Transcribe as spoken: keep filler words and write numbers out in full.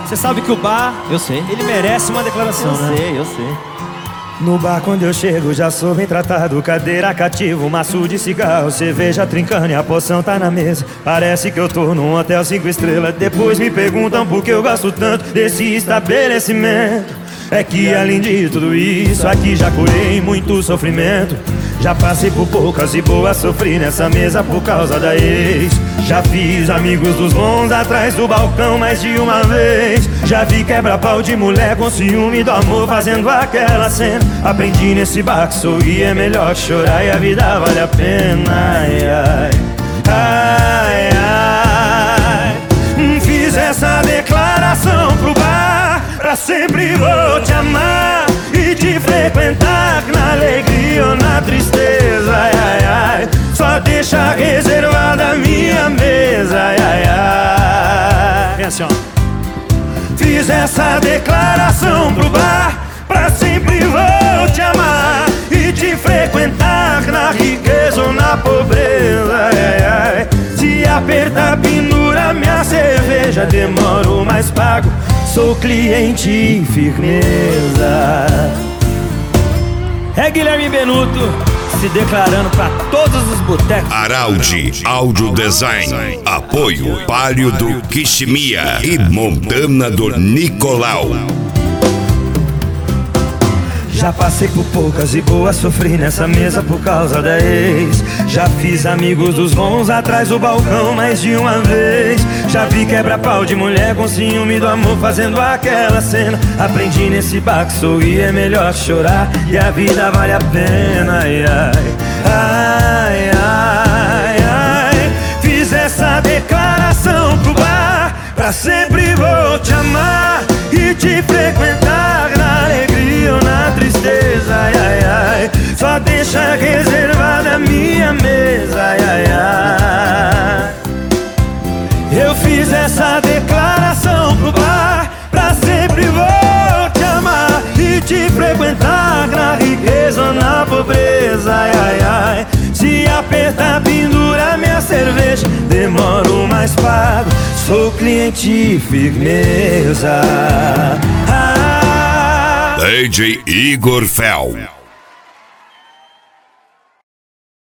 Você sabe que o bar, Eu sei. ele merece uma declaração, Eu né? sei, eu sei. No bar quando eu chego já sou bem tratado. Cadeira cativa, um maço de cigarro, cerveja trincando e a poção tá na mesa. Parece que eu tô num hotel cinco estrelas. Depois me perguntam por que eu gosto tanto desse estabelecimento. É que além de tudo isso, aqui já curei muito sofrimento. Já passei por poucas e boas, sofri nessa mesa por causa da ex. Já fiz amigos dos bons atrás do balcão mais de uma vez. Já vi quebra-pau de mulher com ciúme do amor fazendo aquela cena. Aprendi nesse bar que sorrir é melhor que chorar e a vida vale a pena. Ai, ai, ai, ai. Fiz essa declaração pro bar: pra sempre vou te amar e te frequentar na alegria ou na tristeza. Ai, ai, ai. Só deixa reservada a minha mesa. Ai, ai, ai. Vem assim, ó. Fiz essa declaração pro bar: pra sempre vou te amar e te frequentar na riqueza ou na pobreza. Ai, ai, ai. Se apertar, pendura minha cerveja, demoro, mas pago. Sou cliente e firmeza. É Guilherme Benuto se declarando pra todos os botecos. Araldi Audio Design. Apoio Palio do Kishimia e Montana do Nicolau. Já passei por poucas e boas, sofri nessa mesa por causa da ex. Já fiz amigos dos bons atrás do balcão mais de uma vez. Já vi quebra-pau de mulher com ciúme do amor fazendo aquela cena. Aprendi nesse bar que sorrir é melhor que chorar e a vida vale a pena. Ai, ai, ai, ai, ai. Fiz essa declaração pro bar: pra sempre vou te amar e te frequentar na alegria ou na tristeza. Ai, ai, ai. Só deixa reservada a minha mesa. Ai, ai, ai. Eu fiz essa declaração pro bar: pra sempre vou te amar e te frequentar na riqueza ou na pobreza. Ai, ai, ai. Se apertar, pendura minha cerveja, demoro, mas pago. Sou cliente e firmeza. Ah, D J Igor Fel.